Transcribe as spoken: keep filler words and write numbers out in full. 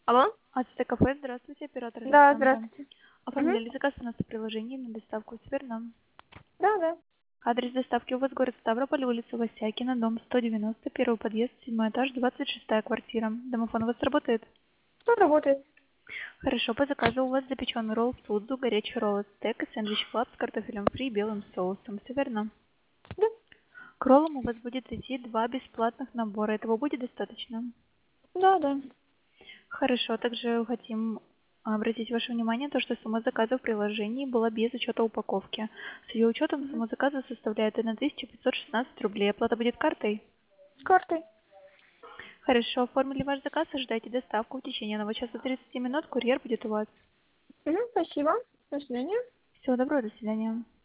Алло? АЦТ кафе, здравствуйте, оператор Да, Александра. здравствуйте. Мгм. Оформляли заказ у нас в приложении на доставку, все верно? Да, да. Адрес доставки у вас город Ставрополь, улица Васякина, дом сто девяносто, первый подъезд, седьмой этаж, двадцать шестая квартира. Домофон у вас работает? Что работает? Хорошо, по заказу у вас запеченный ролл в Судзу, горячий ролл стек и сэндвич флап с картофелем фри и белым соусом. Все верно? Да. К роллам у вас будет идти два бесплатных набора. Этого будет достаточно? Да, да. Хорошо, также хотим обратить ваше внимание, то, что сумма заказа в приложении была без учета упаковки. С ее учетом Мгм. сумма заказа составляет тысяча пятьсот шестнадцать рублей. Оплата будет картой? С картой. Хорошо, оформили ваш заказ, ожидайте доставку в течение одного часа тридцати минут, курьер будет у вас. Мгм, спасибо. До свидания. Всего доброго, до свидания.